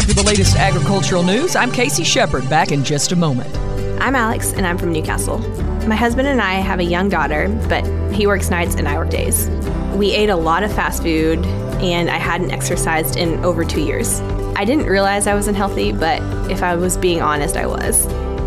Time for the latest agricultural news. I'm Casey Shepard, back in just a moment. I'm Alex, and I'm from Newcastle. My husband and I have a young daughter, but he works nights and I work days. We ate a lot of fast food, and I hadn't exercised in over 2 years. I didn't realize I was unhealthy, but if I was being honest, I was.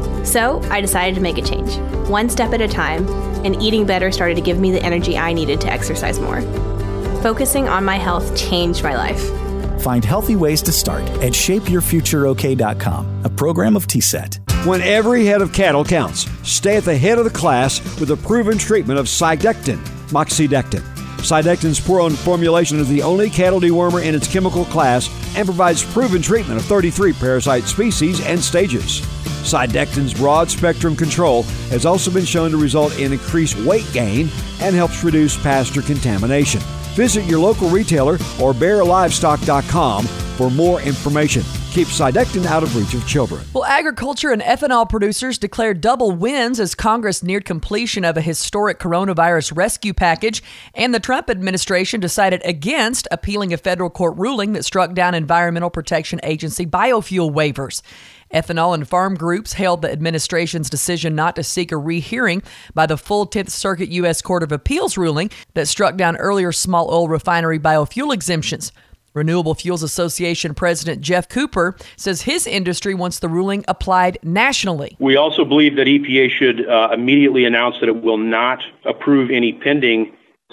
So I decided to make a change, one step at a time, and eating better started to give me the energy I needed to exercise more. Focusing on my health changed my life. Find healthy ways to start at shapeyourfutureok.com, a program of TSET. When every head of cattle counts, stay at the head of the class with a proven treatment of Cydectin, Moxidectin. Cydectin's pour-on formulation is the only cattle dewormer in its chemical class and provides proven treatment of 33 parasite species and stages. Cydectin's broad-spectrum control has also been shown to result in increased weight gain and helps reduce pasture contamination. Visit your local retailer or BearLivestock.com for more information. Keep Cydectin out of reach of children. Well, agriculture and ethanol producers declared double wins as Congress neared completion of a historic coronavirus rescue package, and the Trump administration decided against appealing a federal court ruling that struck down Environmental Protection Agency biofuel waivers. Ethanol and farm groups hailed the administration's decision not to seek a rehearing by the full 10th Circuit U.S. Court of Appeals ruling that struck down earlier small oil refinery biofuel exemptions. Renewable Fuels Association President Jeff Cooper says his industry wants the ruling applied nationally. We also believe that EPA should immediately announce that it will not approve any pending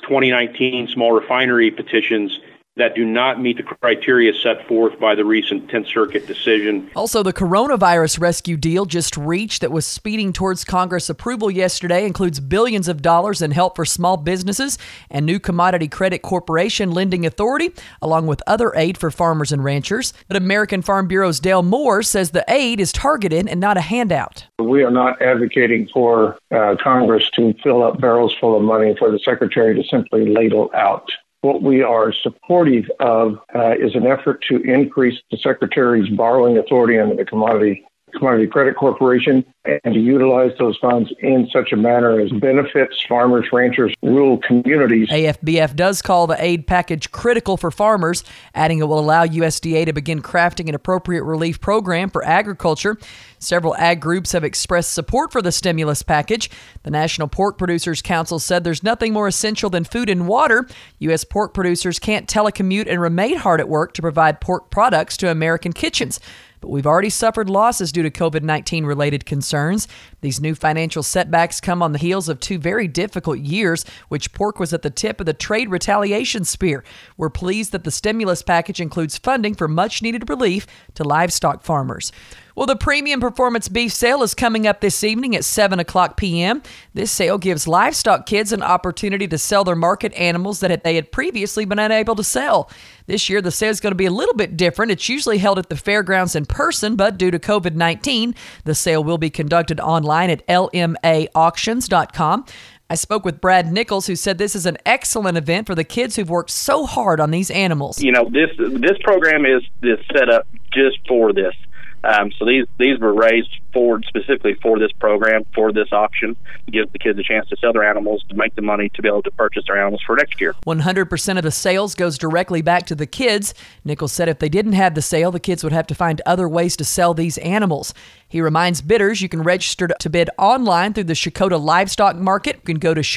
2019 small refinery petitions that do not meet the criteria set forth by the recent 10th Circuit decision. Also, the coronavirus rescue deal just reached that was speeding towards Congress approval yesterday includes billions of dollars in help for small businesses and new Commodity Credit Corporation lending authority, along with other aid for farmers and ranchers. But American Farm Bureau's Dale Moore says the aid is targeted and not a handout. We are not advocating for Congress to fill up barrels full of money for the Secretary to simply ladle out. What we are supportive of is an effort to increase the Secretary's borrowing authority under the Commodity Credit Corporation and to utilize those funds in such a manner as benefits farmers, ranchers, rural communities. AFBF does call the aid package critical for farmers, adding it will allow USDA to begin crafting an appropriate relief program for agriculture. Several ag groups have expressed support for the stimulus package. The National Pork Producers Council said there's nothing more essential than food and water. U.S. pork producers can't telecommute and remain hard at work to provide pork products to American kitchens. But we've already suffered losses due to COVID-19 related concerns. These new financial setbacks come on the heels of 2 very difficult years, which pork was at the tip of the trade retaliation spear. We're pleased that the stimulus package includes funding for much needed relief to livestock farmers. Well, the premium performance beef sale is coming up this evening at 7 o'clock p.m. This sale gives livestock kids an opportunity to sell their market animals that they had previously been unable to sell. This year, the sale is going to be a little bit different. It's usually held at the fairgrounds in person, but due to COVID-19, the sale will be conducted online at lmaauctions.com. I spoke with Brad Nichols, who said this is an excellent event for the kids who've worked so hard on these animals. You know, this program is set up just for this. So these were raised specifically for this program, for this auction, to give the kids a chance to sell their animals, to make the money to be able to purchase their animals for next year. 100% of the sales goes directly back to the kids. Nichols said if they didn't have the sale, the kids would have to find other ways to sell these animals. He reminds bidders you can register to bid online through the Shakota Livestock Market. You can go to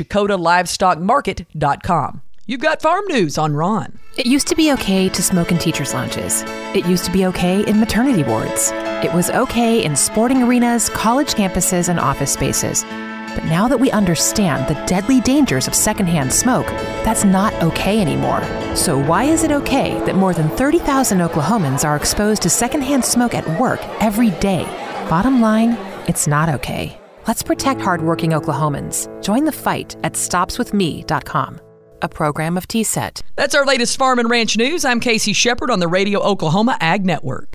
ShakotaLivestockMarket.com. You've got farm news on Ron. It used to be okay to smoke in teachers' lounges. It used to be okay in maternity wards. It was okay in sporting arenas, college campuses, and office spaces. But now that we understand the deadly dangers of secondhand smoke, that's not okay anymore. So why is it okay that more than 30,000 Oklahomans are exposed to secondhand smoke at work every day? Bottom line, it's not okay. Let's protect hardworking Oklahomans. Join the fight at StopsWithMe.com. A program of TSET. That's our latest farm and ranch news. I'm Casey Shepard on the Radio Oklahoma Ag Network.